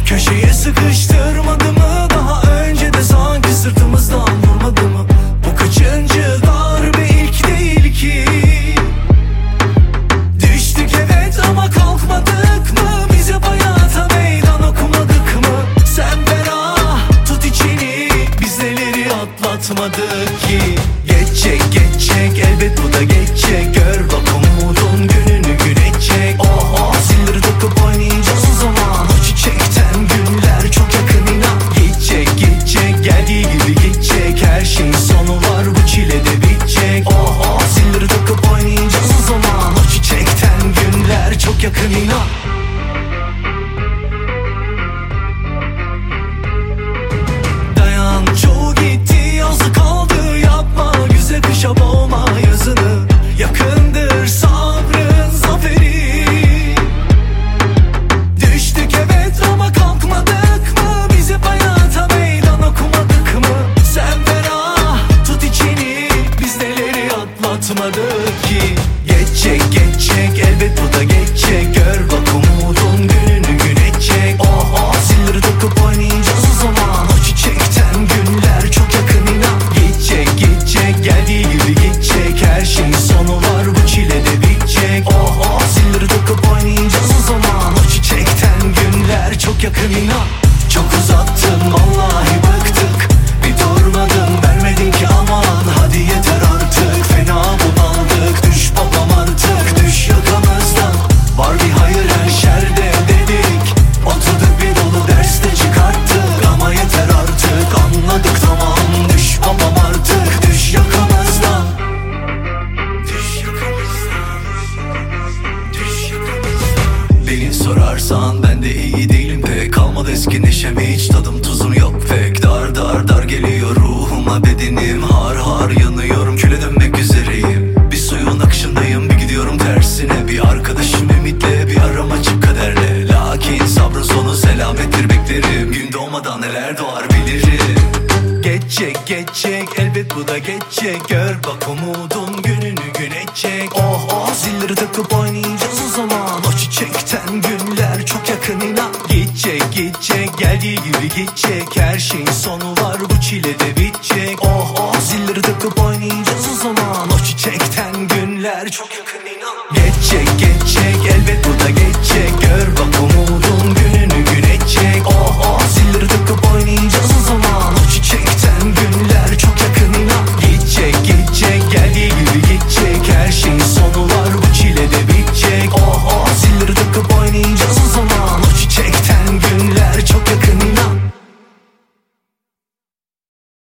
Köşeye sıkıştırmadı mı? Daha önce de sanki sırtımızdan vurmadı mı? Bu kaçıncı darbe, ilk değil ki. Düştük evet ama kalkmadık mı? Biz hep hayata meydan okumadık mı? Sen ferah tut içini, biz neleri atlatmadık ki. Geçecek geçecek elbet bu da geçecek. Gör bak umudun gününü gün edecek. Oh oh zilleri takıp oynayacağız o zaman. O çiçekten günler çok yakın inan. Gidecek gidecek geldiği gibi gidecek. Her şeyin sonu var bu çile de bitecek. Oh oh zilleri takıp oynayacağız o zaman. O çiçekten günler çok yakın inan. Dayan çoğu gitti azı kaldı, yapma güzel kışa boğma yazını. Yakındır sabrın zaferi. Düştük evet ama kalkmadık mı? Biz hep hayata meydan okumadık mı? Sen ferah tut içini, biz neleri atlatmadık ki. Geçecek geçecek elbet bu da geçecek. Gör bak umudun gününü gün edecek. Oh oh zilleri takıp oynayacağız o zaman. O çiçekten günler çok yakın inan. Gidecek gidecek geldiği gibi gidecek. Her şeyin sonu var bu çile de bitecek. Oh oh zilleri takıp oynayacağız o zaman. O çiçekten günler çok yakın inan. Çok uzattın vallahi bıktık. Bir durmadın vermedin ki aman. Hadi yeter artık fena bunaldık. Düş babam artık düş yakamızdan. Var bir hayır her şerde dedik. Oturduk bir dolu derste çıkarttık. Ama yeter artık anladık tamam. Düş babam artık düş yakamızdan. Düş yakamızdan. Düş yakamızdan. Beni sorarsan ben de iyi değilim pek. Kalmadı eski neşem hiç tadım tuzum yok pek. Dar dar dar geliyor ruhuma bedenim. Har har yanıyorum küle dönmek üzereyim. Bir suyun akışındayım bir gidiyorum tersine. Bir arkadaşım ümitle bir aram açık kaderle. Lakin sabrın sonu selamettir beklerim. Gün doğmadan neler doğar bilirim. Geçecek geçecek elbet bu da geçecek. Gör bak umudun gününü gün edecek. Oh oh zilleri takıp oynayacağız o zaman. O çiçekten günler çok yakın inan. Gidecek gidecek geldiği gibi gidecek. Her şeyin sonu var bu çile de bitecek. Oh oh zilleri takıp oynayacağız o zaman. O çiçekten günler çok yakın inan. Geçecek geçecek elbet bu da geçecek. Gör bak umudun